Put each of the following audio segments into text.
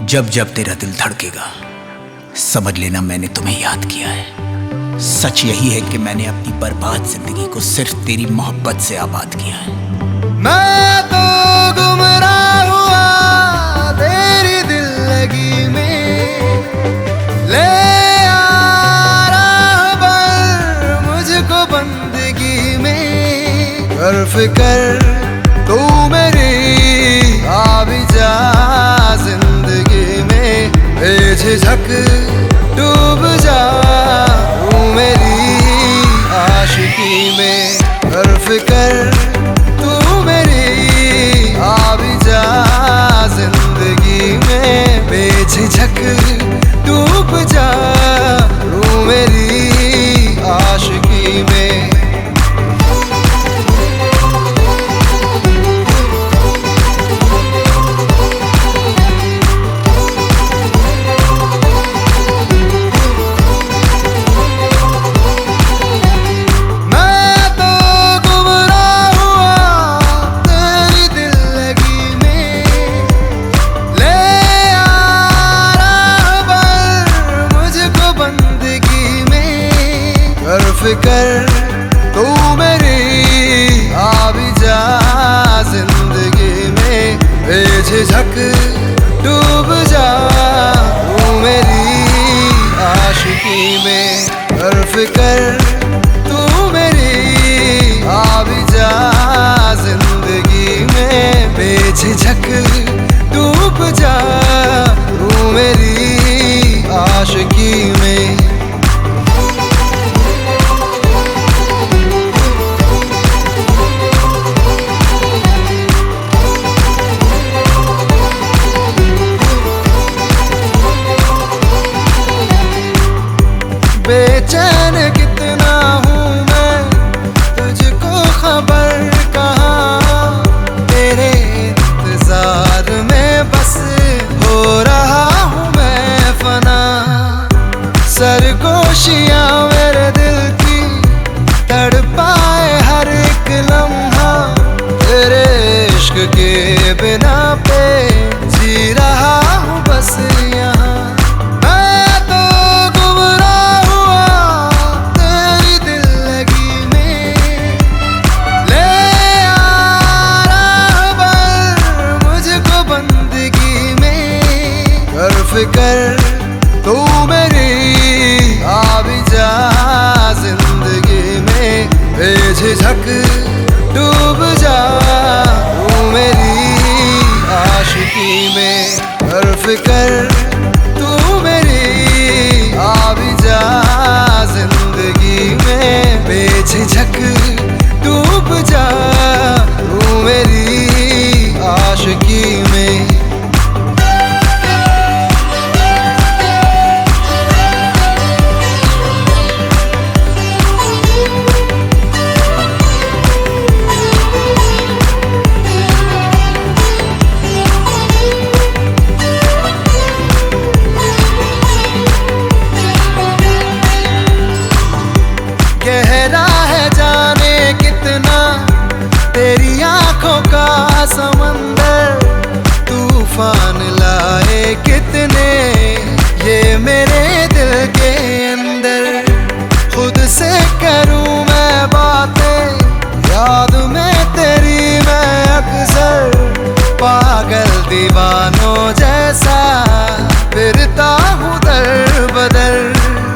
जब जब तेरा दिल धड़केगा समझ लेना मैंने तुम्हें याद किया है। सच यही है कि मैंने अपनी बर्बाद जिंदगी को सिर्फ तेरी मोहब्बत से आबाद किया है। मैं तो गुमराह हुआ तेरी दिल लगी में, ले आ रहा पर मुझको बंदगी में। कर फिकर तू मेरी आ भी जा जिंदगी में, बेझिझक डूब जा तू मेरी आशिकी में। कर फिकर तू मेरी आ भी जा जिंदगी में, बेझिझक डूब जा तू मेरी आशिकी में। कर फिकर तू मेरी आ भी जा जिंदगी में, बेझिझक डूब जा तू मेरी आशिकी में। कर फिकर तू मेरी आ भी जा जिंदगी में, बेझिझक डूब जा तू मेरी आशिकी में। बेचैन कितना हूँ मैं तुझको खबर कहाँ, तेरे इंतजार में बस हो रहा हूँ मैं फना। सरगोशियाँ मेरे दिल की तड़पाए हर एक लम्हा, तेरे इश्क के बिना पे जी रहा हूँ बस यहाँ। कर फिकर तू मेरी आ भी जा जिंदगी में, बेझिझक डूब जा तू मेरी आशिकी में। कर फिकर तू मेरी आ भी जा जिंदगी में, बेझिझक डूब जा तू मेरी आशिकी में। गहरा है जाने कितना तेरी आंखों का समंदर, तूफान लाए कितने ये मेरे दिल के अंदर। खुद से करूं मैं बातें याद में तेरी मैं अक्सर, पागल दीवानों जैसा फिरता हूँ दर बदर।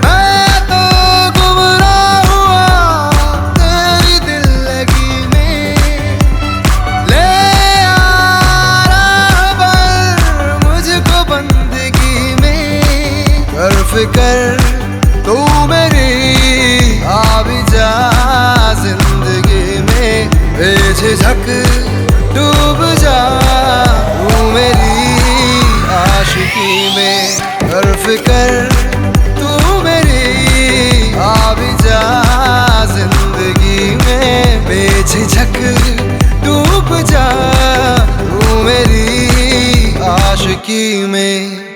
कर फिकर तू मेरी आ भी जा जिंदगी में, बेझिझक डूब जा तू मेरी आशिकी में। कर फिकर तू मेरी आ भी जा जिंदगी में, बेझिझक डूब जा तू मेरी आशिकी में।